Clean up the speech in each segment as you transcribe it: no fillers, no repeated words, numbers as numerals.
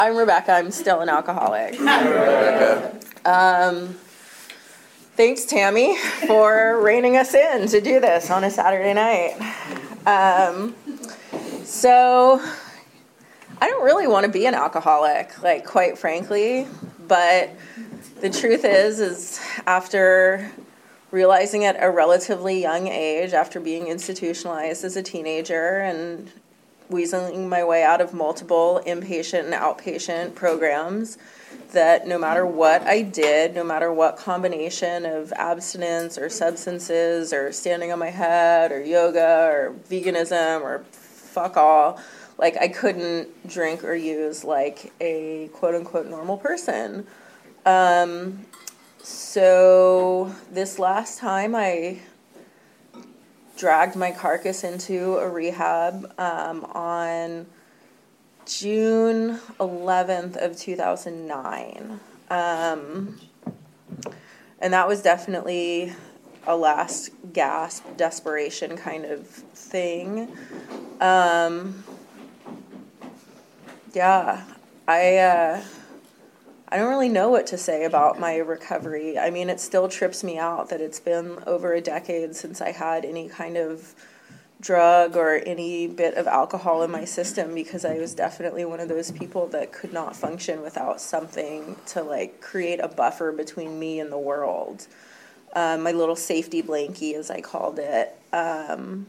I'm Rebecca. I'm still an alcoholic. Hi, Rebecca. Thanks, Tammy, for reining us in to do this on a Saturday night. So I don't really want to be an alcoholic, like, quite frankly, but the truth is after realizing at a relatively young age, after being institutionalized as a teenager and weaseling my way out of multiple inpatient and outpatient programs, that no matter what I did, no matter what combination of abstinence or substances or standing on my head or yoga or veganism or fuck all, like, I couldn't drink or use like a quote-unquote normal person. So this last time I dragged my carcass into a rehab on June 11th of 2009. And that was definitely a last gasp, desperation kind of thing. I don't really know what to say about my recovery. I mean, it still trips me out that it's been over a decade since I had any kind of drug or any bit of alcohol in my system, because I was definitely one of those people that could not function without something to, like, create a buffer between me and the world. My little safety blankie, as I called it. And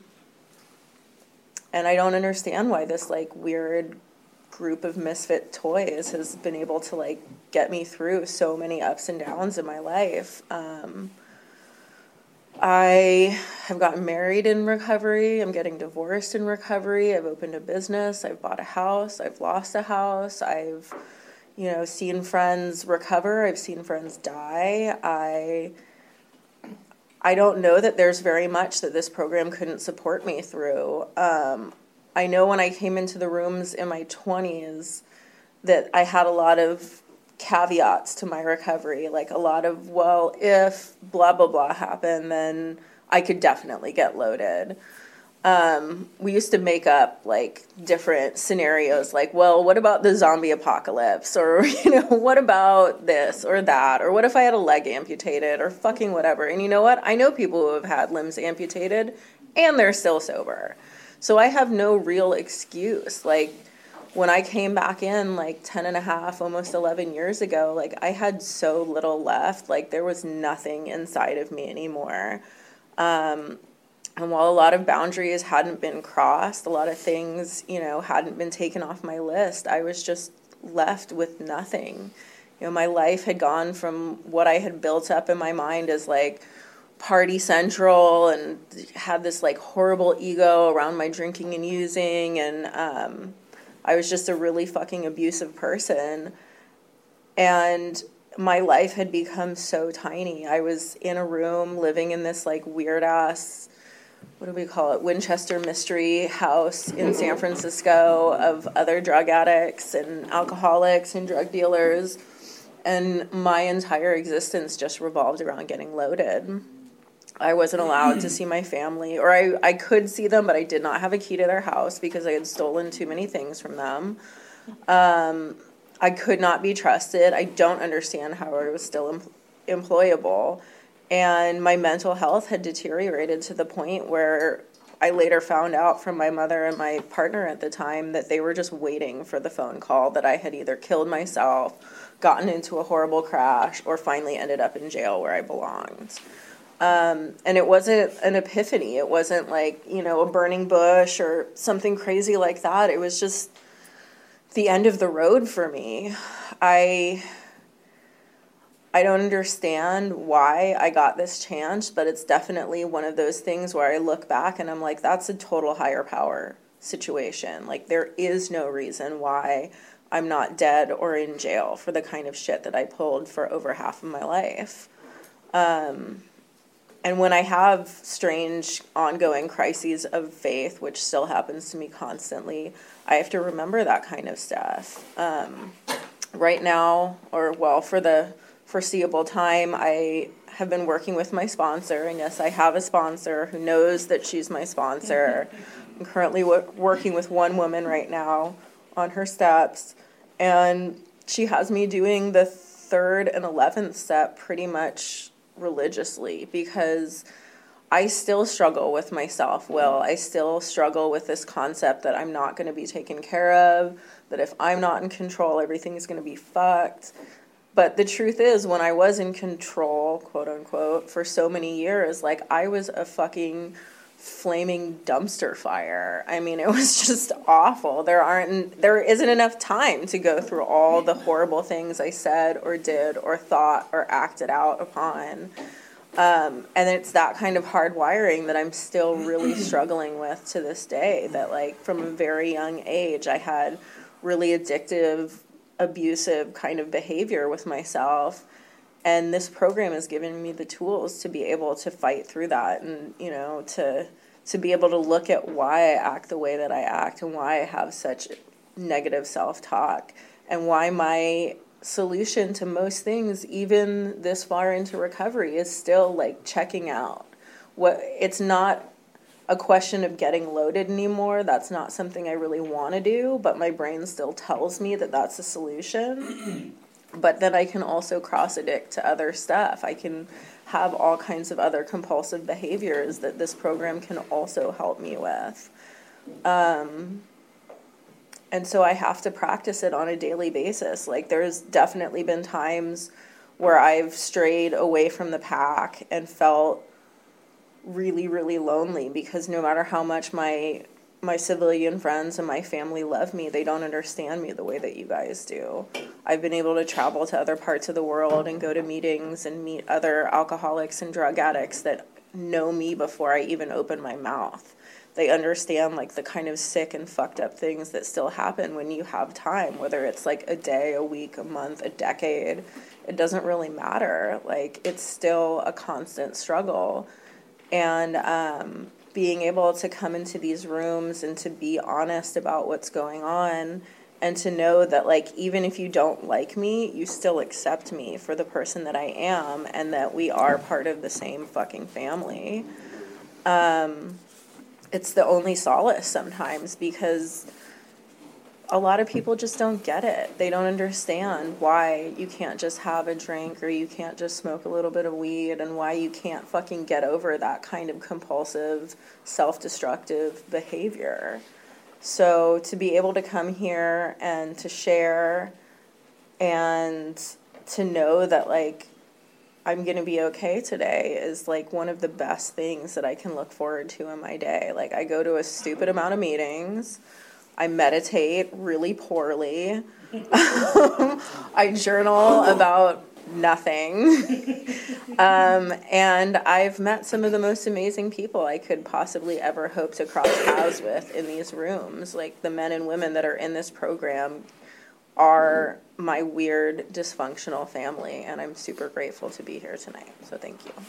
I don't understand why this, like, weird group of misfit toys has been able to, like, get me through so many ups and downs in my life. I have gotten married in recovery. I'm getting divorced in recovery. I've opened a business. I've bought a house. I've lost a house. I've, seen friends recover. I've seen friends die. I don't know that there's very much that this program couldn't support me through. I know when I came into the rooms in my 20s that I had a lot of caveats to my recovery, like a lot of, well, if blah, blah, blah happened, then I could definitely get loaded. We used to make up, like, different scenarios, like, well, what about the zombie apocalypse? Or, what about this or that? Or what if I had a leg amputated or fucking whatever? And you know what? I know people who have had limbs amputated and they're still sober. So I have no real excuse. Like, when I came back in, like, 10 and a half, almost 11 years ago, like, I had so little left. Like, there was nothing inside of me anymore. And while a lot of boundaries hadn't been crossed, a lot of things, hadn't been taken off my list, I was just left with nothing. My life had gone from what I had built up in my mind as, like, party central, and had this, like, horrible ego around my drinking and using, and I was just a really fucking abusive person, and my life had become so tiny. I was in a room living in this, like, weird ass, what do we call it, Winchester mystery house in San Francisco of other drug addicts and alcoholics and drug dealers, and my entire existence just revolved around getting loaded. I wasn't allowed to see my family, or I could see them, but I did not have a key to their house because I had stolen too many things from them. I could not be trusted. I don't understand how I was still employable. And my mental health had deteriorated to the point where I later found out from my mother and my partner at the time that they were just waiting for the phone call that I had either killed myself, gotten into a horrible crash, or finally ended up in jail where I belonged. And it wasn't an epiphany. It wasn't like, a burning bush or something crazy like that. It was just the end of the road for me. I don't understand why I got this chance, but it's definitely one of those things where I look back and I'm like, that's a total higher power situation. Like, there is no reason why I'm not dead or in jail for the kind of shit that I pulled for over half of my life. And when I have strange, ongoing crises of faith, which still happens to me constantly, I have to remember that kind of stuff. Right now, for the foreseeable time, I have been working with my sponsor, and yes, I have a sponsor who knows that she's my sponsor. I'm currently working with one woman right now on her steps, And she has me doing the 3rd and 11th step pretty much religiously, because I still struggle with my self-will. I still struggle with this concept that I'm not going to be taken care of, that if I'm not in control, everything's going to be fucked. But the truth is, when I was in control, quote unquote, for so many years, like, I was a fucking flaming dumpster fire. I mean, it was just awful. There isn't enough time to go through all the horrible things I said or did or thought or acted out upon. And it's that kind of hard wiring that I'm still really struggling with to this day, that, like, from a very young age, I had really addictive, abusive kind of behavior with myself. And this program has given me the tools to be able to fight through that, and, you know, to be able to look at why I act the way that I act, and why I have such negative self-talk, and why my solution to most things, even this far into recovery, is still, like, checking out. It's not a question of getting loaded anymore. That's not something I really want to do, but my brain still tells me that that's a solution. But then I can also cross-addict to other stuff. I can have all kinds of other compulsive behaviors that this program can also help me with. And so I have to practice it on a daily basis. Like, there's definitely been times where I've strayed away from the pack and felt really, really lonely, because no matter how much my civilian friends and my family love me, they don't understand me the way that you guys do. I've been able to travel to other parts of the world and go to meetings and meet other alcoholics and drug addicts that know me before I even open my mouth. They understand, like, the kind of sick and fucked up things that still happen when you have time, whether it's like a day, a week, a month, a decade. It doesn't really matter. Like, it's still a constant struggle. And being able to come into these rooms and to be honest about what's going on, and to know that, like, even if you don't like me, you still accept me for the person that I am, and that we are part of the same fucking family. It's the only solace sometimes, because a lot of people just don't get it. They don't understand why you can't just have a drink, or you can't just smoke a little bit of weed, and why you can't fucking get over that kind of compulsive, self-destructive behavior. So to be able to come here and to share, and to know that, like, I'm going to be okay today, is, like, one of the best things that I can look forward to in my day. Like, I go to a stupid amount of meetings. I meditate really poorly. I journal about nothing. And I've met some of the most amazing people I could possibly ever hope to cross paths with in these rooms. Like, the men and women that are in this program are my weird, dysfunctional family, and I'm super grateful to be here tonight. So thank you.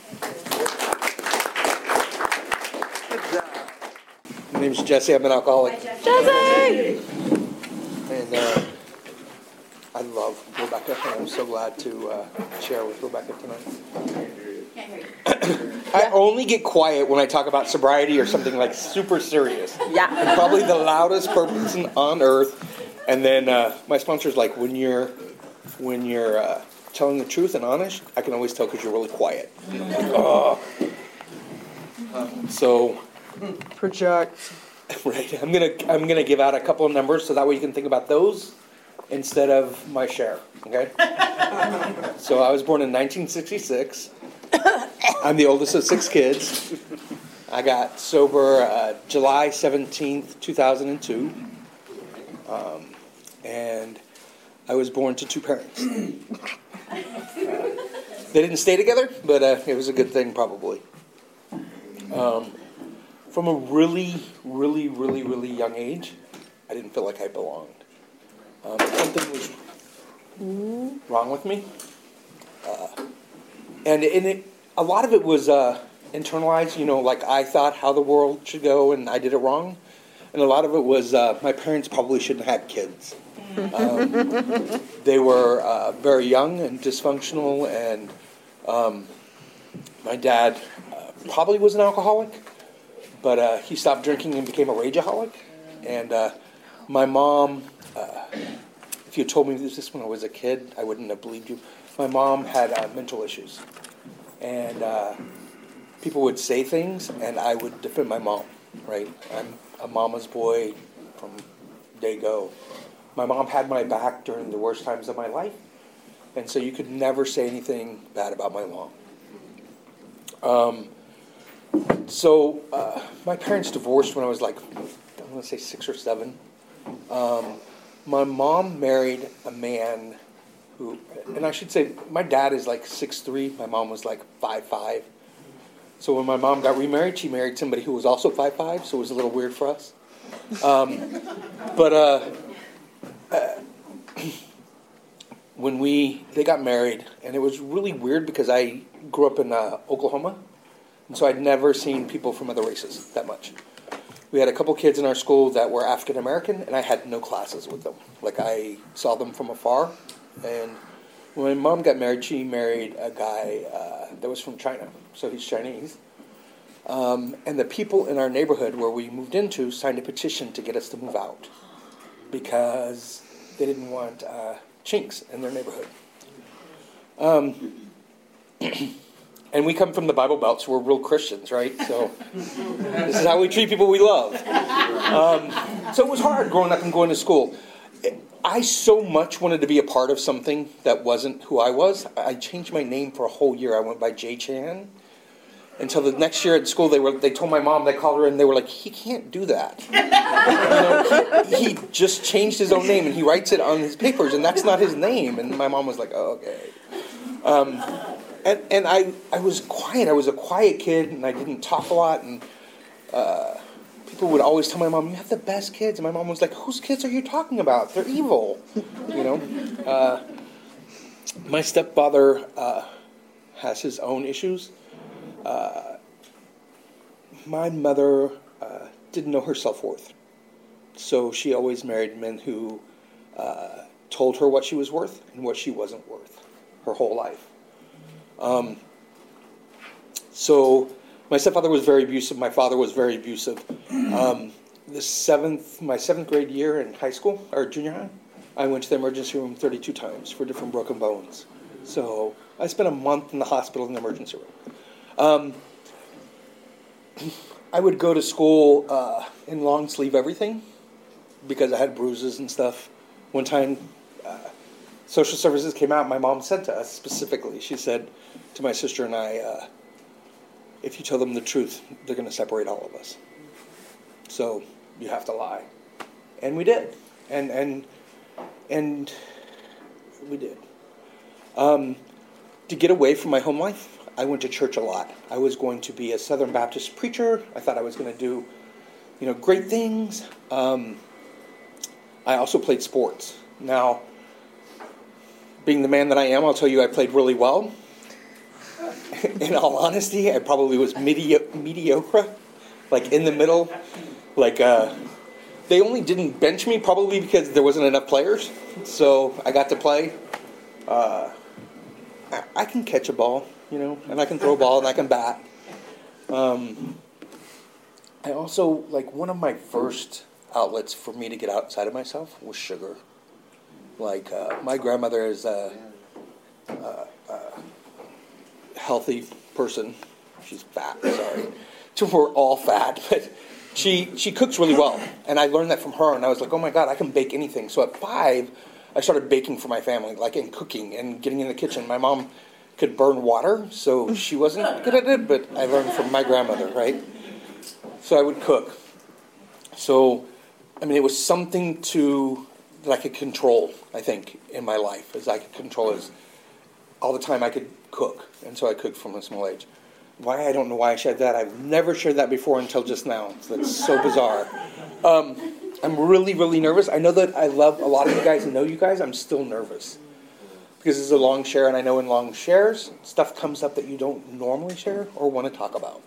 My name's Jesse. I'm an alcoholic. Hi, Jesse! And I love Rebecca, and I'm so glad to share with Rebecca tonight. I only get quiet when I talk about sobriety or something, like, super serious. Yeah. I'm probably the loudest person on earth. And then my sponsor's like, when you're telling the truth and honest, I can always tell because you're really quiet. So Project. Right. I'm gonna give out a couple of numbers so that way you can think about those instead of my share. Okay. So I was born in 1966. I'm the oldest of 6 kids. I got sober July 17th, 2002. And I was born to 2 parents. They didn't stay together, but it was a good thing probably. From a really, really, really, really young age, I didn't feel like I belonged. Something was wrong with me. And a lot of it was internalized, like I thought how the world should go and I did it wrong. And a lot of it was my parents probably shouldn't have had kids. They were very young and dysfunctional, and my dad probably was an alcoholic, but he stopped drinking and became a rageaholic. And my mom if you told me this when I was a kid, I wouldn't have believed you. My mom had mental issues. And people would say things, and I would defend my mom, right? I'm a mama's boy from day go. My mom had my back during the worst times of my life, and so you could never say anything bad about my mom. So my parents divorced when I was like, I'm going to say 6 or 7. My mom married a man who, and I should say, my dad is like 6'3", my mom was like 5'5". So when my mom got remarried, she married somebody who was also 5'5", so it was a little weird for us. When they got married, and it was really weird because I grew up in Oklahoma, and so I'd never seen people from other races that much. We had a couple kids in our school that were African American, and I had no classes with them. Like, I saw them from afar. And when my mom got married, she married a guy that was from China, so he's Chinese. And the people in our neighborhood where we moved into signed a petition to get us to move out because they didn't want chinks in their neighborhood. And we come from the Bible Belt, so we're real Christians, right? So this is how we treat people we love. So it was hard growing up and going to school. I so much wanted to be a part of something that wasn't who I was. I changed my name for a whole year. I went by Jay Chan. Until the next year at school, they told my mom, they called her, and they were like, he can't do that. He just changed his own name, and he writes it on his papers, and that's not his name. And my mom was like, oh, okay. And I was quiet. I was a quiet kid, and I didn't talk a lot. And people would always tell my mom, you have the best kids. And my mom was like, whose kids are you talking about? They're evil. My stepfather has his own issues. My mother didn't know her self-worth. So she always married men who told her what she was worth and what she wasn't worth her whole life. So my stepfather was very abusive. My father was very abusive. My 7th grade year in high school, or junior high, I went to the emergency room 32 times for different broken bones. So I spent a month in the hospital in the emergency room. I would go to school in long sleeve everything because I had bruises and stuff. One time, social services came out. My mom said to us specifically, she said to my sister and I, if you tell them the truth, they're going to separate all of us. So you have to lie. And we did. And we did. To get away from my home life, I went to church a lot. I was going to be a Southern Baptist preacher. I thought I was going to do, great things. I also played sports. Now, being the man that I am, I'll tell you I played really well. In all honesty, I probably was mediocre, like in the middle. Like, they only didn't bench me probably because there wasn't enough players. So I got to play. I can catch a ball, and I can throw a ball and I can bat. I also, one of my first outlets for me to get outside of myself was sugar. My grandmother is a healthy person. She's fat, sorry. We're all fat, but she cooks really well. And I learned that from her, and I was like, oh my God, I can bake anything. So at 5, I started baking for my family, and cooking and getting in the kitchen. My mom could burn water, so she wasn't good at it, but I learned from my grandmother, right? So I would cook. So, it was something that I could control, I think, in my life, as I could control all the time I could cook. And so I cooked from a small age. Why? I don't know why I shared that. I've never shared that before until just now. So that's so bizarre. I'm really, really nervous. I know that I love a lot of you guys and know you guys. I'm still nervous. Because this is a long share, and I know in long shares, stuff comes up that you don't normally share or want to talk about.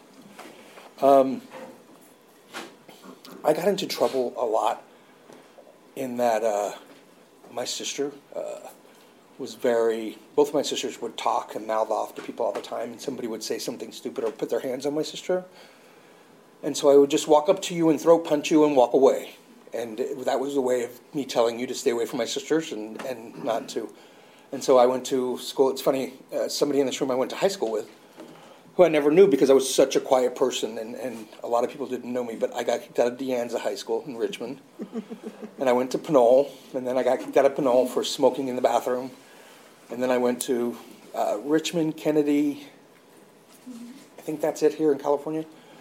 I got into trouble a lot in that my sister both of my sisters would talk and mouth off to people all the time, and somebody would say something stupid or put their hands on my sister. And so I would just walk up to you and throat punch you and walk away. And that was a way of me telling you to stay away from my sisters and not to. And so I went to school. It's funny, somebody in this room I went to high school with, who I never knew because I was such a quiet person, and a lot of people didn't know me, but I got kicked out of De Anza High School in Richmond. And I went to Pinole, and then I got kicked out of Pinole for smoking in the bathroom. And then I went to Richmond, Kennedy, I think that's it here in California.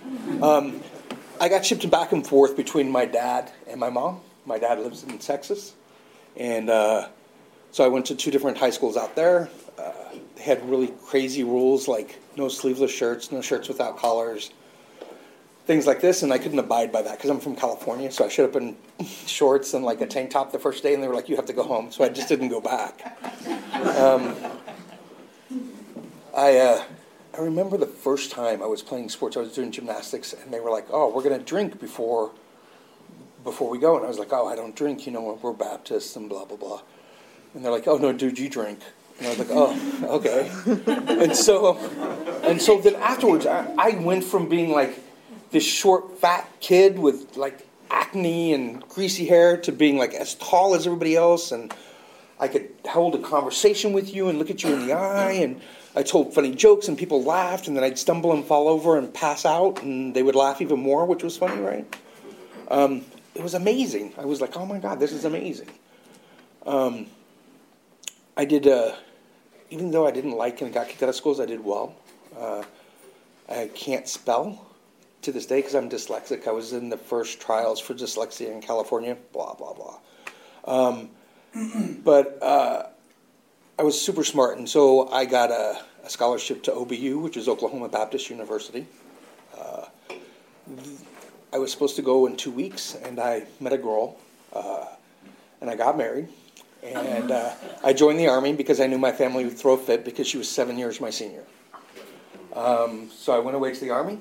I got shipped back and forth between my dad and my mom. My dad lives in Texas. And so I went to 2 different high schools out there. They had really crazy rules like no sleeveless shirts, no shirts without collars, things like this. And I couldn't abide by that because I'm from California. So I showed up in shorts and like a tank top the first day, and they were like, you have to go home. So I just didn't go back. I remember the first time I was playing sports, I was doing gymnastics, and they were like, oh, we're going to drink before we go. And I was like, oh, I don't drink, we're Baptists and blah, blah, blah. And they're like, oh, no, dude, you drink. And I was like, oh, okay. And so then afterwards, I went from being like this short, fat kid with like acne and greasy hair to being like as tall as everybody else, and I could hold a conversation with you and look at you in the eye, and I told funny jokes and people laughed, and then I'd stumble and fall over and pass out, and they would laugh even more, which was funny, right? It was amazing. I was like, oh my God, this is amazing. I did, even though I didn't like and got kicked out of schools, I did well. I can't spell to this day because I'm dyslexic. I was in the first trials for dyslexia in California, blah, blah, blah. But I was super smart, and so I got a scholarship to OBU, which is Oklahoma Baptist University. I was supposed to go in 2 weeks, and I met a girl, and I got married. And I joined the Army because I knew my family would throw a fit because she was 7 years my senior. So I went away to the Army.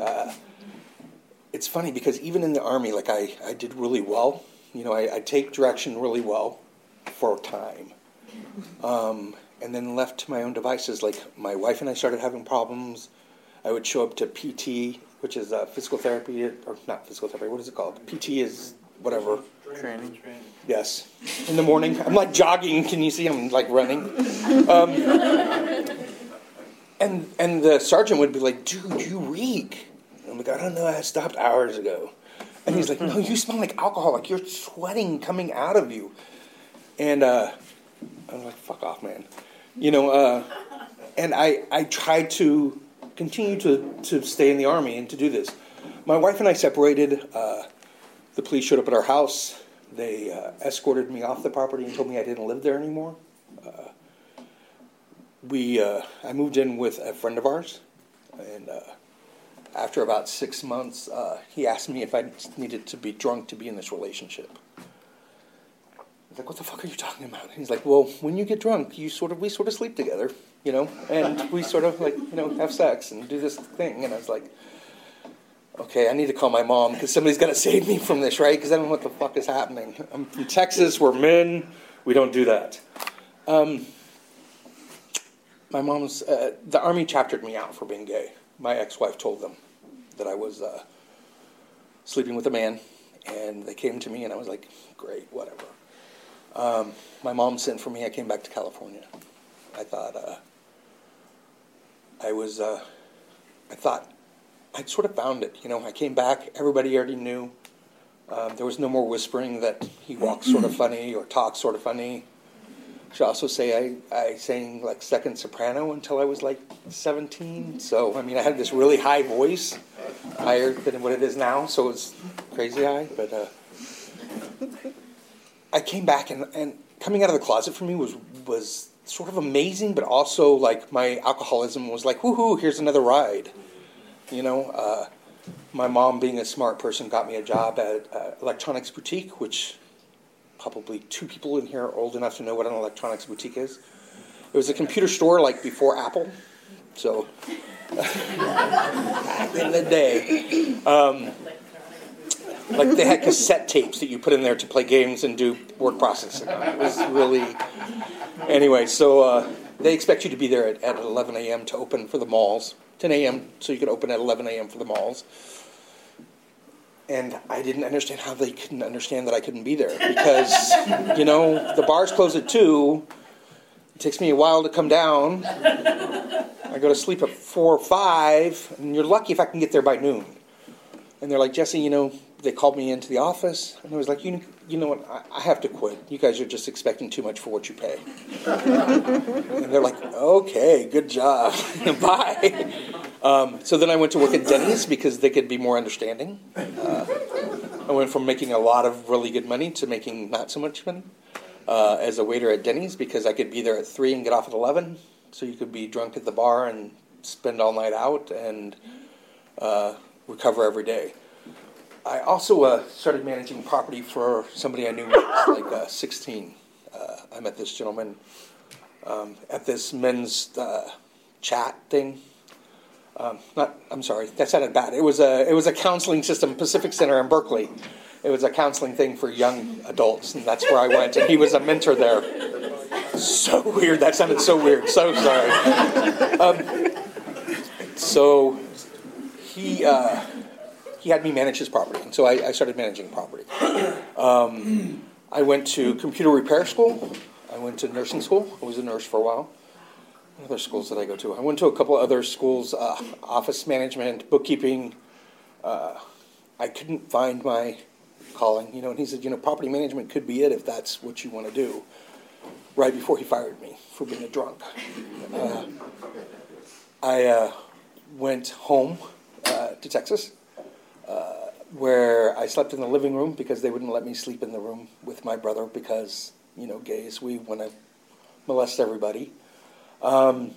It's funny because even in the Army, like I did really well. I take direction really well for a time. And then left to my own devices, like my wife and I started having problems. I would show up to PT, which is physical therapy, or not physical therapy, what is it called? PT is whatever. Training. Yes. In the morning. I'm like jogging. Can you see I'm like running? And the sergeant would be like, dude, you reek. I'm like, I don't know, I stopped hours ago. And he's like, no, you smell like alcohol, like you're sweating coming out of you. And I'm like, fuck off, man. And I tried to continue to stay in the Army and to do this. My wife and I separated. The police showed up at our house. They escorted me off the property and told me I didn't live there anymore. I moved in with a friend of ours, and after about 6 months, he asked me if I needed to be drunk to be in this relationship. I was like, what the fuck are you talking about? And he's like, well, when you get drunk, we sort of sleep together, and we sort of have sex and do this thing. And I was like, okay, I need to call my mom because somebody's got to save me from this, right? Because I don't know what the fuck is happening. I'm from Texas. We're men. We don't do that. My mom's, the Army chaptered me out for being gay. My ex-wife told them that I was sleeping with a man, and they came to me, and I was like, great, whatever. My mom sent for me. I came back to California. I thought I'd sort of found it. I came back. Everybody already knew. There was no more whispering that he walks sort of funny or talks sort of funny. I should also say I sang like second soprano until I was like 17. So, I had this really high voice, higher than what it is now. So it was crazy high. But I came back, and coming out of the closet for me was sort of amazing, but also like my alcoholism was like, woohoo, here's another ride. My mom, being a smart person, got me a job at Electronics Boutique, which probably 2 people in here are old enough to know what an electronics boutique is. It was a computer store like before Apple. So, back in the day. Like they had cassette tapes that you put in there to play games and do word processing. It was really... Anyway, so they expect you to be there at 11 a.m. to open for the malls. 10 a.m. so you could open at 11 a.m. for the malls. And I didn't understand how they couldn't understand that I couldn't be there. Because, the bars close at 2. It takes me a while to come down. I go to sleep at 4 or 5. And you're lucky if I can get there by noon. And they're like, Jesse, they called me into the office. And I was like, you know what, I have to quit. You guys are just expecting too much for what you pay. And they're like, okay, good job. Bye. So then I went to work at Denny's because they could be more understanding. I went from making a lot of really good money to making not so much money as a waiter at Denny's because I could be there at 3 and get off at 11. So you could be drunk at the bar and spend all night out and recover every day. I also started managing property for somebody I knew when I was like 16. I met this gentleman at this men's chat thing. I'm sorry, that sounded bad. It was a counseling system, Pacific Center in Berkeley. It was a counseling thing for young adults, and that's where I went. And he was a mentor there. So weird. That sounded so weird. So sorry. So he had me manage his property, and so I started managing property. I went to computer repair school. I went to nursing school. I was a nurse for a while. What other schools did I go to? I went to a couple other schools, office management, bookkeeping. I couldn't find my calling, and he said, property management could be it if that's what you want to do. Right before he fired me for being a drunk. I went home to Texas, where I slept in the living room because they wouldn't let me sleep in the room with my brother because, gays, we want to molest everybody. My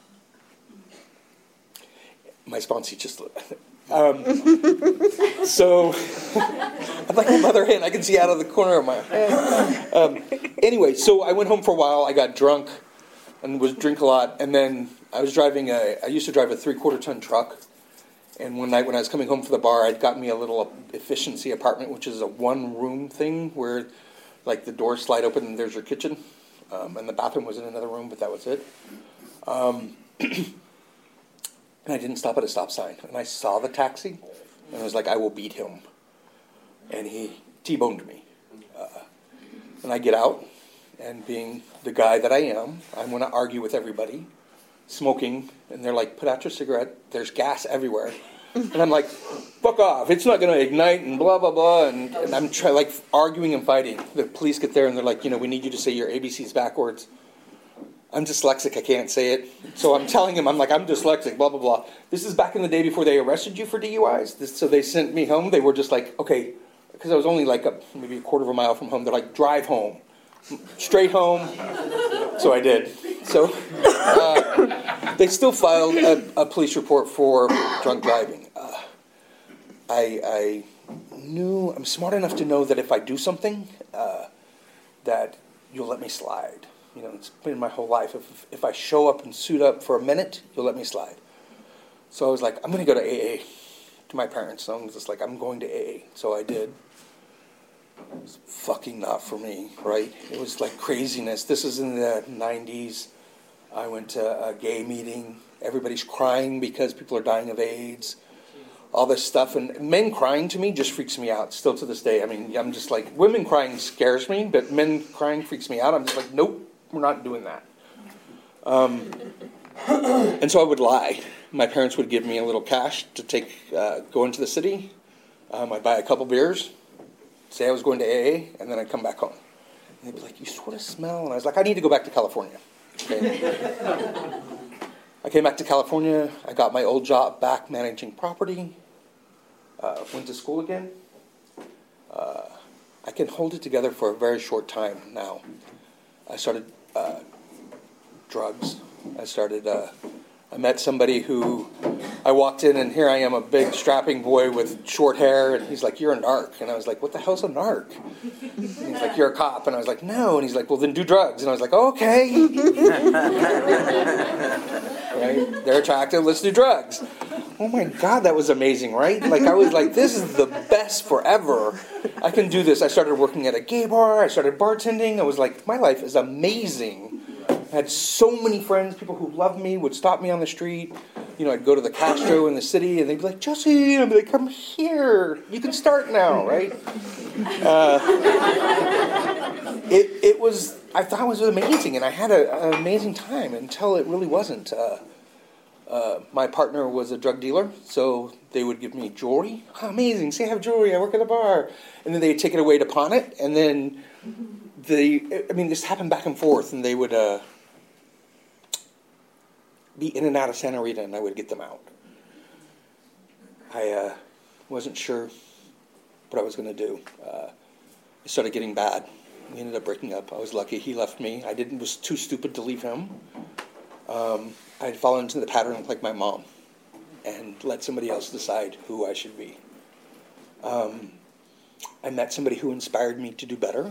sponsee just so I'm like a mother hen. I can see out of the corner of my eye. Anyway, so I went home for a while. I got drunk and would drink a lot. And then I used to drive a 3/4 ton truck. And one night when I was coming home from the bar, I'd got me a little efficiency apartment, which is a one-room thing where, like, the doors slide open and there's your kitchen. And the bathroom was in another room, but that was it. And I didn't stop at a stop sign. And I saw the taxi, and I was like, I will beat him. And he T-boned me. And I get out, and being the guy that I am, I'm going to argue with everybody, smoking, and they're like, put out your cigarette, there's gas everywhere. And I'm like, fuck off, it's not going to ignite, and blah, blah, blah. And I'm arguing and fighting. The police get there, and they're like, we need you to say your ABCs backwards. I'm dyslexic, I can't say it. So I'm telling him, I'm dyslexic, blah, blah, blah. This is back in the day before they arrested you for DUIs. So they sent me home. They were just like, okay, because I was only like maybe a quarter of a mile from home. They're like, drive home. Straight home. So I did. So they still filed a police report for drunk driving. I'm smart enough to know that if I do something, that you'll let me slide. It's been my whole life. If I show up and suit up for a minute, you'll let me slide. So I was like, I'm going to go to AA, to my parents. So I'm just like, I'm going to AA. So I did. It was fucking not for me, right? It was like craziness. This is in the 90s. I went to a gay meeting. Everybody's crying because people are dying of AIDS. All this stuff. And men crying to me just freaks me out, still to this day. I mean, I'm just like, women crying scares me, but men crying freaks me out. I'm just like, nope. We're not doing that. And so I would lie. My parents would give me a little cash to go into the city. I'd buy a couple beers, say I was going to AA, and then I'd come back home. And they'd be like, you sort of smell. And I was like, I need to go back to California. Okay? I came back to California. I got my old job back managing property. Went to school again. I can hold it together for a very short time now. I started drugs. I met somebody who, I walked in and here I am, a big strapping boy with short hair, and he's like, you're a narc. And I was like, what the hell's a narc? And he's like, you're a cop. And I was like, no. And he's like, well, then do drugs. And I was like, okay. Right? They're attractive, let's do drugs. Oh my God, that was amazing, right? Like, I was like, this is the best forever. I can do this. I started working at a gay bar. I started bartending. I was like, my life is amazing. I had so many friends, people who loved me, would stop me on the street. I'd go to the Castro in the city, and they'd be like, Jesse, and I'd be like, come here, you can start now, right? I thought it was amazing, and I had an amazing time until it really wasn't. My partner was a drug dealer, so they would give me jewelry. Oh, amazing, say I have jewelry, I work at a bar. And then they'd take it away to pawn it, and then this happened back and forth, and they would be in and out of Santa Rita, and I would get them out. I wasn't sure what I was going to do. It started getting bad. We ended up breaking up. I was lucky he left me. Was too stupid to leave him. I'd fallen into the pattern like my mom and let somebody else decide who I should be. I met somebody who inspired me to do better.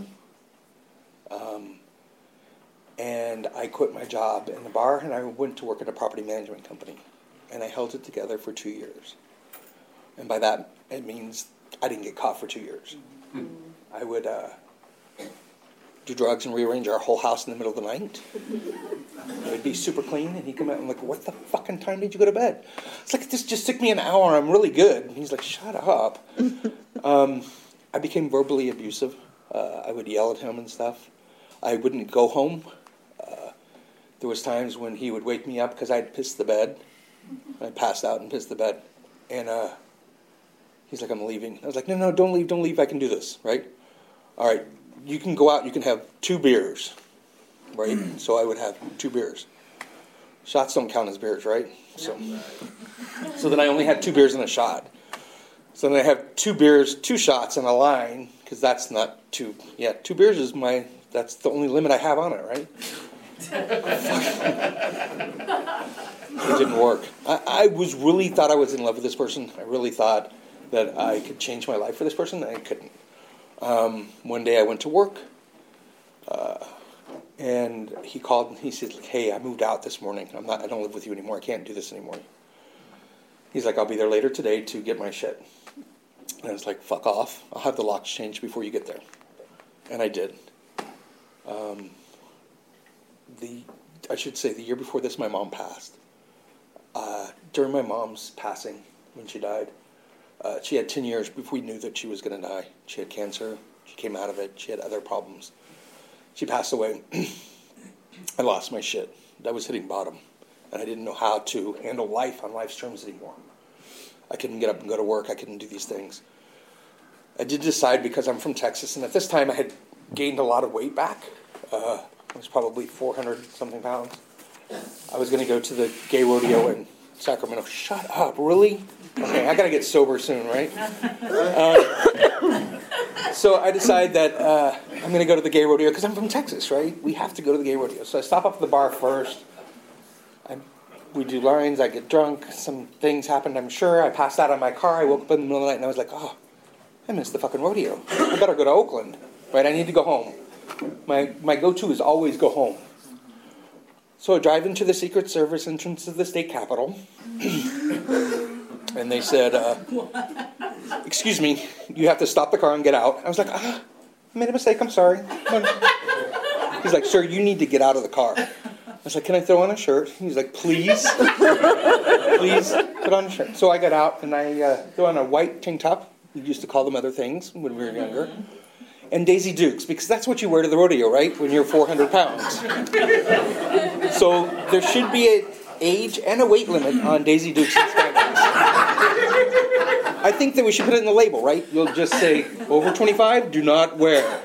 And I quit my job in the bar, and I went to work at a property management company. And I held it together for 2 years. And by that, it means I didn't get caught for 2 years. I would do drugs and rearrange our whole house in the middle of the night. It would be super clean, and he'd come out and like, what the fucking time did you go to bed? It's like, this just took me an hour, I'm really good. And he's like, shut up. I became verbally abusive. I would yell at him and stuff. I wouldn't go home. There was times when he would wake me up because I'd pissed the bed. I passed out and pissed the bed. And he's like, I'm leaving. I was like, no, don't leave, I can do this, right? All right, you can go out, you can have 2 beers, right? So I would have 2 beers. Shots don't count as beers, right? So then I only had 2 beers and a shot. So then I have 2 beers, 2 shots, and a line, because that's not 2. Yeah, 2 beers is that's the only limit I have on it, right? It didn't work. I really thought I was in love with this person. I really thought that I could change my life for this person, and I couldn't. One day I went to work, and he called and he said, hey, I moved out this morning. I don't live with you anymore. I can't do this anymore. He's like, I'll be there later today to get my shit. And I was like, fuck off. I'll have the locks changed before you get there. And I did. I should say the year before this, my mom passed. During my mom's passing, when she died, she had 10 years before we knew that she was going to die. She had cancer. She came out of it. She had other problems. She passed away. I lost my shit. I was hitting bottom. And I didn't know how to handle life on life's terms anymore. I couldn't get up and go to work. I couldn't do these things. I did decide, because I'm from Texas, and at this time I had gained a lot of weight back. I was probably 400-something pounds. I was going to go to the gay rodeo in Sacramento. Shut up, really? Okay, I got to get sober soon, right? So I decide that I'm going to go to the gay rodeo, because I'm from Texas, right? We have to go to the gay rodeo. So I stop up at the bar first. We do lines, I get drunk, some things happened, I'm sure. I passed out on my car, I woke up in the middle of the night, and I was like, oh, I missed the fucking rodeo. I better go to Oakland, right? I need to go home. My go-to is always go home. So I drive into the Secret Service entrance of the state capitol, and they said, excuse me, you have to stop the car and get out. I was like, I made a mistake, I'm sorry. He's like, sir, you need to get out of the car. I was like, can I throw on a shirt? He's like, please. Please put on a shirt. So I got out and I threw on a white tank top. We used to call them other things when we were younger. And Daisy Dukes, because that's what you wear to the rodeo, right? When you're 400 pounds. So there should be an age and a weight limit on Daisy Dukes and spandex. I think that we should put it in the label, right? You'll just say, over 25, do not wear.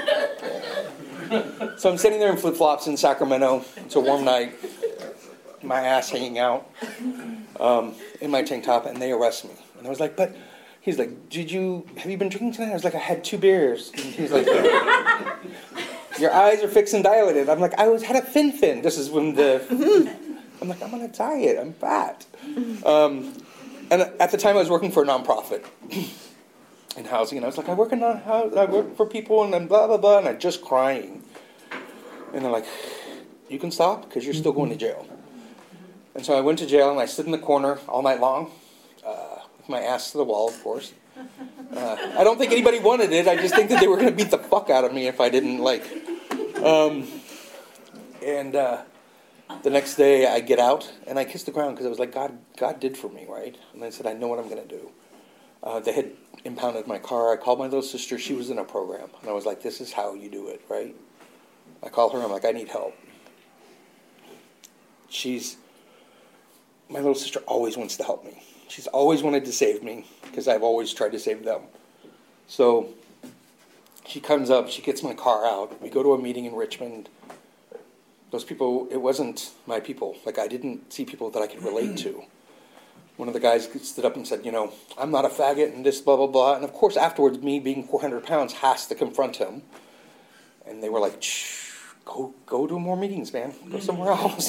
So I'm sitting there in flip-flops in Sacramento. It's a warm night. My ass hanging out in my tank top, and they arrest me. And I was like, but... He's like, have you been drinking tonight? I was like, I had 2 beers. And he's like, your eyes are fixed and dilated. I'm like, had a fin. This is when I'm like, I'm on a diet. I'm fat. And at the time I was working for a nonprofit in housing. And I was like, I work for people and I'm blah, blah, blah. And I'm just crying. And they're like, you can stop because you're still going to jail. And so I went to jail and I stood in the corner all night long. My ass to the wall, of course. I don't think anybody wanted it. I just think that they were going to beat the fuck out of me if I didn't the next day I get out and I kiss the ground because I was like, God did for me, right? And I said, I know what I'm going to do. They had impounded my car. I called my little sister. She was in a program. And I was like, this is how you do it, right? I call her. I'm like, I need help. My little sister always wants to help me. She's always wanted to save me because I've always tried to save them. So she comes up. She gets my car out. We go to a meeting in Richmond. Those people, it wasn't my people. Like, I didn't see people that I could relate to. One of the guys stood up and said, I'm not a faggot and this, blah, blah, blah. And of course, afterwards, me being 400 pounds has to confront him. And they were like, shh, go do more meetings, man. Go somewhere else.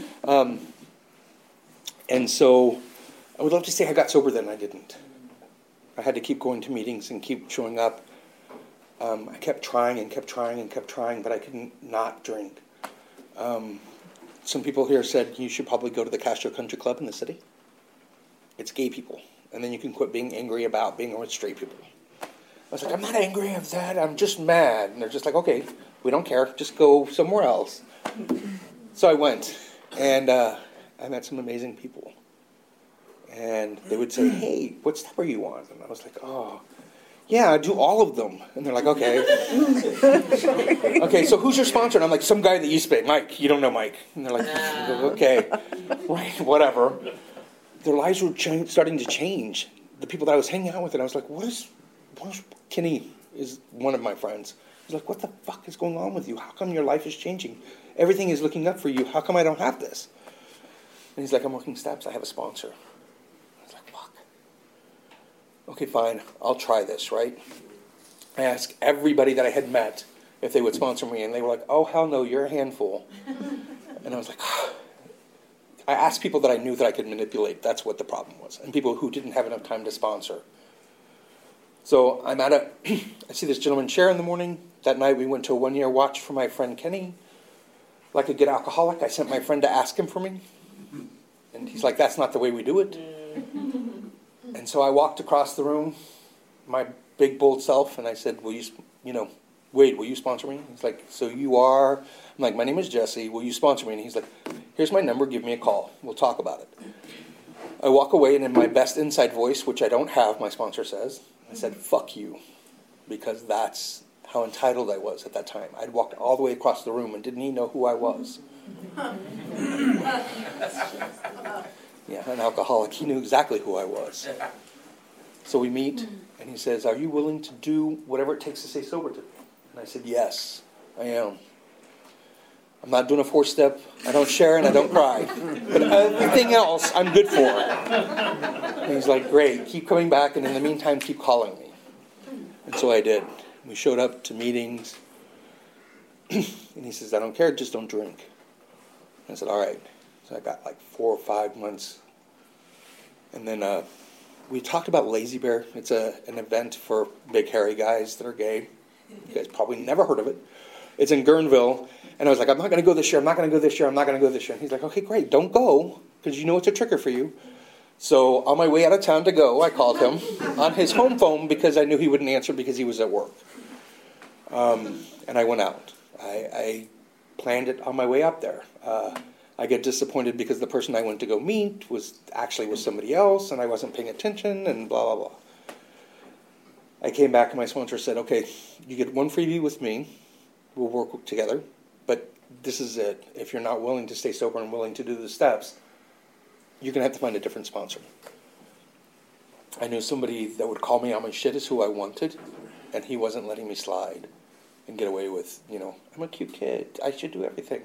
And so I would love to say I got sober then. I didn't. I had to keep going to meetings and keep showing up. I kept trying and kept trying and kept trying, but I couldn't not drink. Some people here said you should probably go to the Castro Country Club in the city. It's gay people. And then you can quit being angry about being with straight people. I was like, I'm not angry at that. I'm just mad. And they're just like, okay, we don't care. Just go somewhere else. So I went. And I met some amazing people. And they would say, hey, what step are you on? And I was like, oh, yeah, I do all of them. And they're like, okay. Okay, so who's your sponsor? And I'm like, some guy that used to pay, Mike. You don't know Mike. And they're like, okay, right, whatever. Their lives were starting to change. The people that I was hanging out with, and I was like, what is Kenny is one of my friends. He's like, what the fuck is going on with you? How come your life is changing? Everything is looking up for you. How come I don't have this? And he's like, I'm working steps. I have a sponsor. I was like, fuck. Okay, fine. I'll try this, right? I asked everybody that I had met if they would sponsor me, and they were like, oh, hell no, you're a handful. And I was like, I asked people that I knew that I could manipulate. That's what the problem was. And people who didn't have enough time to sponsor. So I'm I see this gentleman share in the morning. That night we went to a 1-year watch for my friend Kenny. Like a good alcoholic, I sent my friend to ask him for me. And he's like, that's not the way we do it. And so I walked across the room, my big, bold self, and I said, Wade, will you sponsor me? He's like, so you are? I'm like, my name is Jesse. Will you sponsor me? And he's like, here's my number. Give me a call. We'll talk about it. I walk away, and in my best inside voice, which I don't have, my sponsor says, I said, fuck you, because that's how entitled I was at that time. I'd walked all the way across the room, and didn't he know who I was? Yeah, an alcoholic. He knew exactly who I was. So we meet, and he says, are you willing to do whatever it takes to stay sober to me? And I said, yes, I am. I'm not doing a 4-step. I don't share and I don't cry. But everything else, I'm good for. And he's like, great, keep coming back, and in the meantime, keep calling me. And so I did. We showed up to meetings, and he says, I don't care, just don't drink. I said, all right. So I got like 4 or 5 months. And then we talked about Lazy Bear. It's an event for big, hairy guys that are gay. You guys probably never heard of it. It's in Guerneville. And I was like, I'm not going to go this year. I'm not going to go this year. I'm not going to go this year. And he's like, okay, great. Don't go, because you know it's a trigger for you. So on my way out of town to go, I called him on his home phone because I knew he wouldn't answer because he was at work. And I went out. I planned it on my way up there. I get disappointed because the person I went to go meet was somebody else, and I wasn't paying attention, and blah, blah, blah. I came back, and my sponsor said, okay, you get one freebie with me. We'll work together. But this is it. If you're not willing to stay sober and willing to do the steps, you're going to have to find a different sponsor. I knew somebody that would call me on my shit is who I wanted, and he wasn't letting me slide and get away with, I'm a cute kid. I should do everything.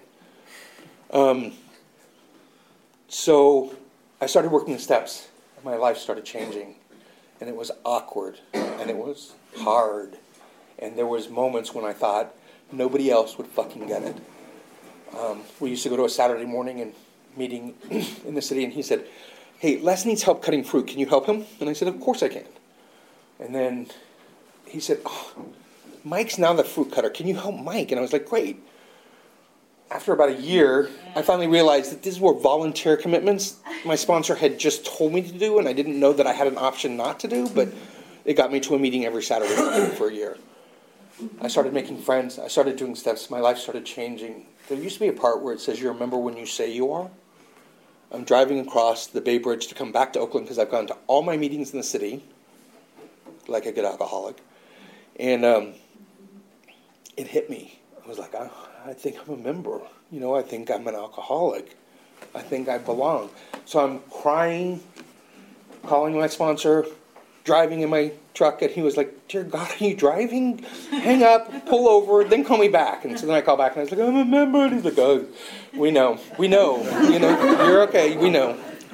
So I started working the steps, and my life started changing, and it was awkward, and it was hard, and there was moments when I thought nobody else would fucking get it. We used to go to a Saturday morning and meeting in the city, and he said, hey, Les needs help cutting fruit. Can you help him? And I said, of course I can. And then he said, oh, Mike's now the fruit cutter. Can you help Mike? And I was like, great. After about a year, I finally realized that these were volunteer commitments my sponsor had just told me to do, and I didn't know that I had an option not to do, but it got me to a meeting every Saturday morning for a year. I started making friends. I started doing steps. My life started changing. There used to be a part where it says, you remember when you say you are? I'm driving across the Bay Bridge to come back to Oakland because I've gone to all my meetings in the city, like a good alcoholic. And it hit me. I was like, I think I'm a member. I think I'm an alcoholic. I think I belong. So I'm crying, calling my sponsor, driving in my truck, and he was like, dear God, are you driving? Hang up, pull over, then call me back. And so then I call back, and I was like, I'm a member. And he's like, oh, we know, you're okay, we know.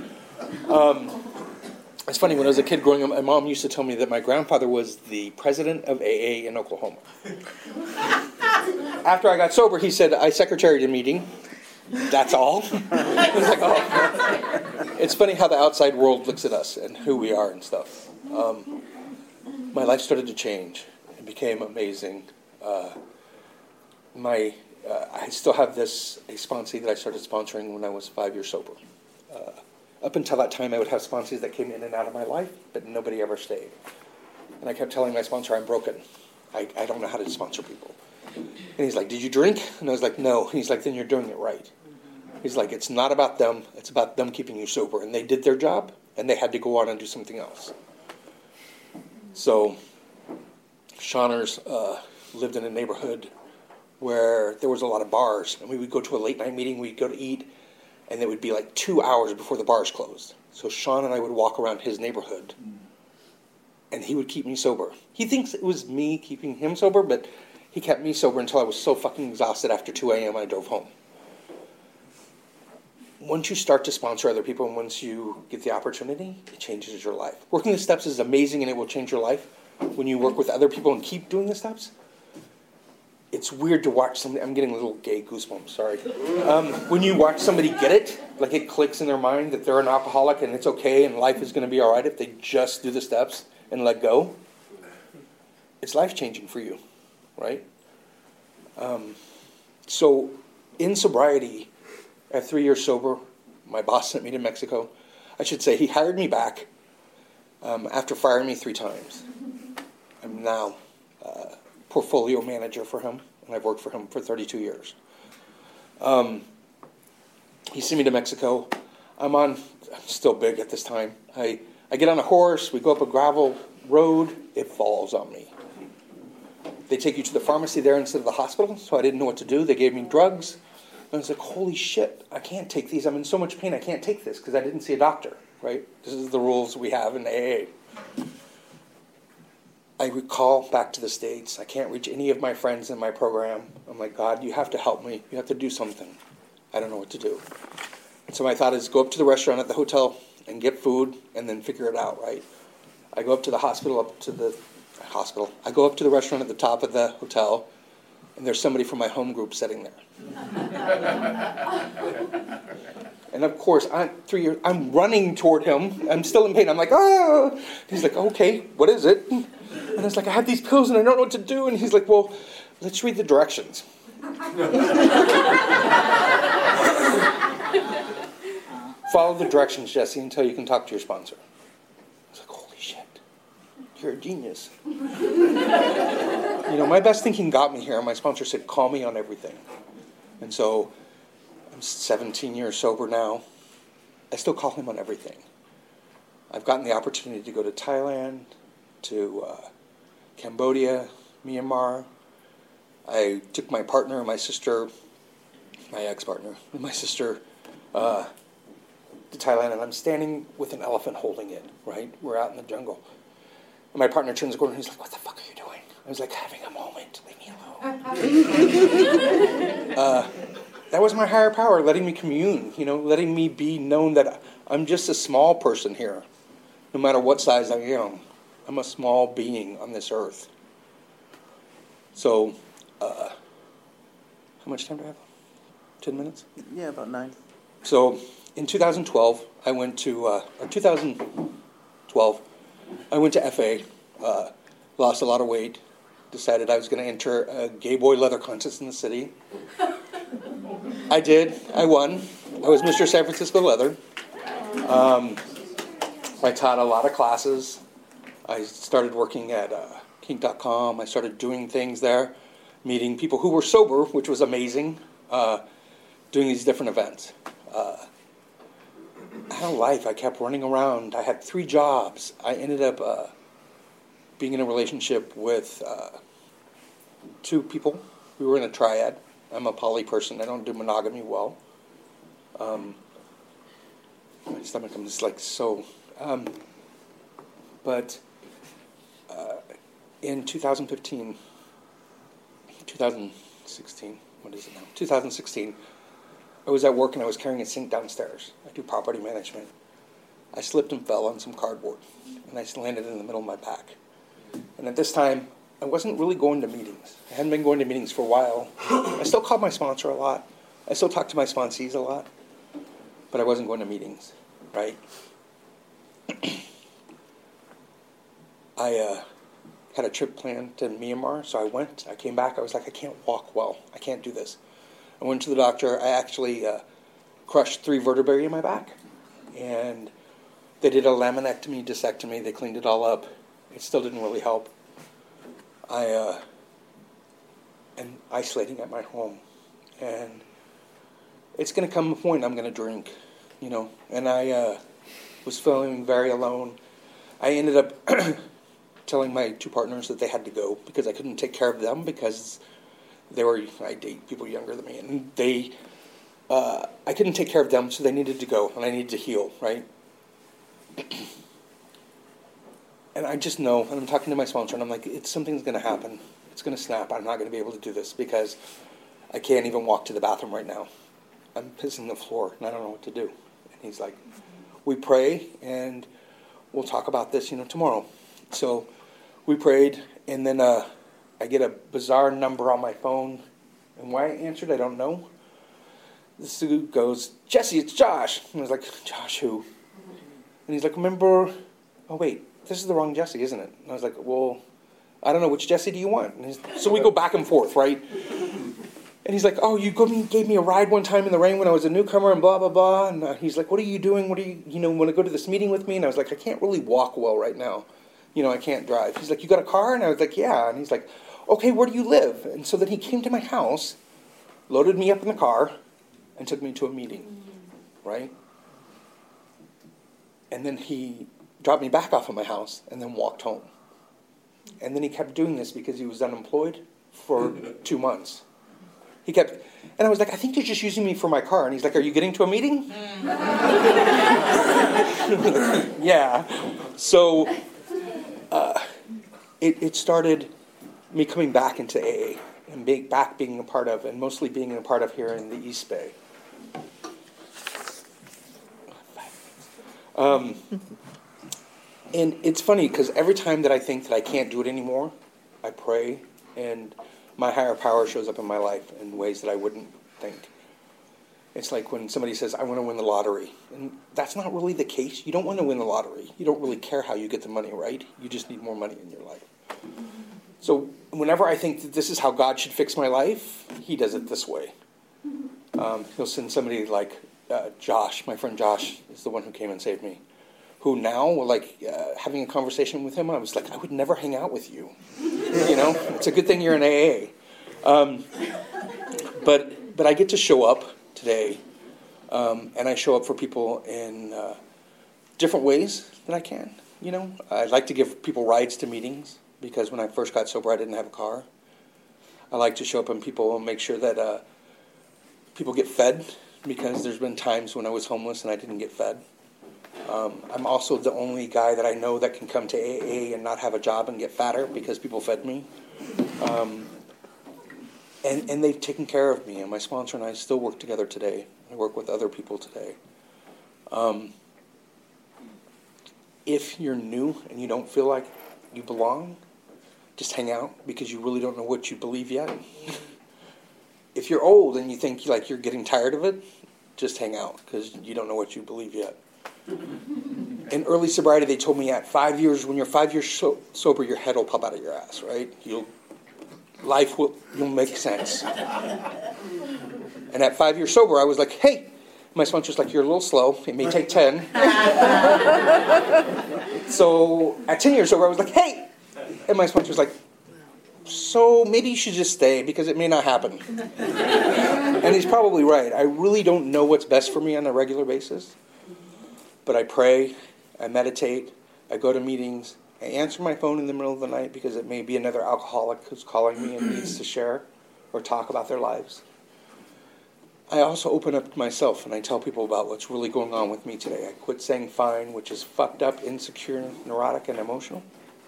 It's funny, when I was a kid growing up, my mom used to tell me that my grandfather was the president of AA in Oklahoma. After I got sober, he said, I secretaried a meeting. That's all. I was like, oh. It's funny how the outside world looks at us and who we are and stuff. My life started to change. It became amazing. I still have a sponsee that I started sponsoring when I was 5 years sober. Up until that time, I would have sponsees that came in and out of my life, but nobody ever stayed. And I kept telling my sponsor, I'm broken. I don't know how to sponsor people. And he's like, did you drink? And I was like, no. And he's like, then you're doing it right. He's like, it's not about them. It's about them keeping you sober. And they did their job, and they had to go on and do something else. So Shawners lived in a neighborhood where there was a lot of bars. And we would go to a late-night meeting. We'd go to eat, and it would be like 2 hours before the bars closed. So Sean and I would walk around his neighborhood, and he would keep me sober. He thinks it was me keeping him sober, but he kept me sober until I was so fucking exhausted after 2 a.m. I drove home. Once you start to sponsor other people and once you get the opportunity, it changes your life. Working the steps is amazing and it will change your life. When you work with other people and keep doing the steps, it's weird to watch somebody. I'm getting a little gay goosebumps, sorry. When you watch somebody get it, like it clicks in their mind that they're an alcoholic and it's okay and life is going to be all right if they just do the steps and let go. It's life-changing for you, right? So in sobriety, at 3 years sober, my boss sent me to Mexico. I should say he hired me back after firing me 3 times. I'm now portfolio manager for him, and I've worked for him for 32 years. He sent me to Mexico. I'm still big at this time. I get on a horse, we go up a gravel road, it falls on me. They take you to the pharmacy there instead of the hospital, so I didn't know what to do. They gave me drugs. And I was like, holy shit, I can't take these. I'm in so much pain, I can't take this because I didn't see a doctor, right? This is the rules we have in AA. I recall back to the States. I can't reach any of my friends in my program. I'm like, God, you have to help me. You have to do something. I don't know what to do. And so my thought is go up to the restaurant at the hotel and get food and then figure it out, right? I go up to the hospital, I go up to the restaurant at the top of the hotel, and there's somebody from my home group sitting there. And of course, I'm running toward him. I'm still in pain. I'm like, oh! He's like, okay, what is it? And I was like, I have these pills and I don't know what to do. And he's like, well, let's read the directions. Follow the directions, Jesse, until you can talk to your sponsor. I was like, holy shit, you're a genius. My best thinking got me here. My sponsor said, call me on everything. And so I'm 17 years sober now. I still call him on everything. I've gotten the opportunity to go to Thailand, to Cambodia, Myanmar. I took my partner, my sister, my ex-partner, and my sister to Thailand, and I'm standing with an elephant holding it, right? We're out in the jungle. And my partner turns the corner and he's like, what the fuck are you doing? I was like, having a moment. Leave me alone. That was my higher power, letting me commune, letting me be known that I'm just a small person here. No matter what size I am, I'm a small being on this earth. So, how much time do I have? 10 minutes? Yeah, about 9. So, in 2012, I went to FA, lost a lot of weight, decided I was going to enter a gay boy leather contest in the city. I did. I won. I was Mr. San Francisco Leather. I taught a lot of classes. I started working at kink.com. I started doing things there, meeting people who were sober, which was amazing, doing these different events. I had a life. I kept running around. I had 3 jobs. I ended up being in a relationship with 2 people. We were in a triad. I'm a poly person. I don't do monogamy well. My stomach, I'm just like so. But in 2016, what is it now? 2016, I was at work and I was carrying a sink downstairs. I do property management. I slipped and fell on some cardboard, and I landed in the middle of my back. And at this time, I wasn't really going to meetings. I hadn't been going to meetings for a while. I still called my sponsor a lot. I still talked to my sponsees a lot. But I wasn't going to meetings, right? I had a trip planned to Myanmar, so I went. I came back. I was like, I can't walk well. I can't do this. I went to the doctor. I actually crushed 3 vertebrae in my back. And they did a laminectomy, discectomy. They cleaned it all up. It still didn't really help. I am isolating at my home. And it's going to come a point I'm going to drink, you know. And I was feeling very alone. I ended up telling my 2 partners that they had to go because I couldn't take care of them because I date people younger than me, and I couldn't take care of them, so they needed to go, and I needed to heal, right? And I just know, and I'm talking to my sponsor, and I'm like, something's going to happen. It's going to snap. I'm not going to be able to do this because I can't even walk to the bathroom right now. I'm pissing the floor, and I don't know what to do. And he's like, we pray, and we'll talk about this, tomorrow. So we prayed, and then I get a bizarre number on my phone, and why I answered, I don't know. This dude goes, Jesse, it's Josh. And I was like, Josh who? And he's like, remember, oh wait, this is the wrong Jesse, isn't it? And I was like, well, I don't know, which Jesse do you want? So we go back and forth, right? And he's like, oh, you gave me a ride one time in the rain when I was a newcomer and blah, blah, blah. And he's like, what are you doing? Want to go to this meeting with me? And I was like, I can't really walk well right now. I can't drive. He's like, you got a car? And I was like, yeah. And he's like, okay, where do you live? And so then he came to my house, loaded me up in the car, and took me to a meeting, right? And then he dropped me back off of my house and then walked home. And then he kept doing this because he was unemployed for 2 months. He kept, and I was like, I think they're just using me for my car. And he's like, are you getting to a meeting? Yeah. So it started me coming back into AA and being a part of, and mostly being a part of here in the East Bay. And it's funny because every time that I think that I can't do it anymore, I pray, and my higher power shows up in my life in ways that I wouldn't think. It's like when somebody says, I want to win the lottery. And that's not really the case. You don't want to win the lottery. You don't really care how you get the money, right? You just need more money in your life. So whenever I think that this is how God should fix my life, he does it this way. He'll send somebody like Josh, my friend Josh is the one who came and saved me. Who now, having a conversation with him, I was like, I would never hang out with you. It's a good thing you're in AA. But I get to show up today, and I show up for people in different ways that I can. I like to give people rides to meetings because when I first got sober, I didn't have a car. I like to show up and people make sure that people get fed because there's been times when I was homeless and I didn't get fed. I'm also the only guy that I know that can come to AA and not have a job and get fatter because people fed me. And they've taken care of me, and my sponsor and I still work together today. I work with other people today. If you're new and you don't feel like you belong, just hang out because you really don't know what you believe yet. If you're old and you think you're getting tired of it, just hang out because you don't know what you believe yet. In early sobriety, they told me at 5 years, when you're 5 years sober, your head will pop out of your ass, right? You'll make sense. And at 5 years sober, I was like, hey. My sponsor's like, you're a little slow. It may take 10. So at 10 years sober, I was like, hey. And my sponsor's like, so maybe you should just stay because it may not happen. And he's probably right. I really don't know what's best for me on a regular basis. But I pray, I meditate, I go to meetings, I answer my phone in the middle of the night because it may be another alcoholic who's calling me and needs to share or talk about their lives. I also open up to myself and I tell people about what's really going on with me today. I quit saying fine, which is fucked up, insecure, neurotic, and emotional.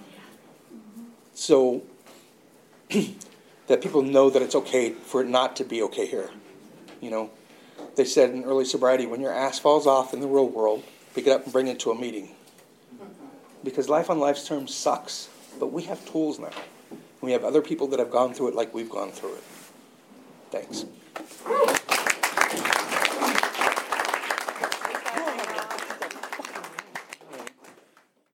So that people know that it's okay for it not to be okay here. You know, they said in early sobriety, when your ass falls off in the real world, pick it up and bring it to a meeting. Because life on life's terms sucks, but we have tools now. We have other people that have gone through it like we've gone through it. Thanks.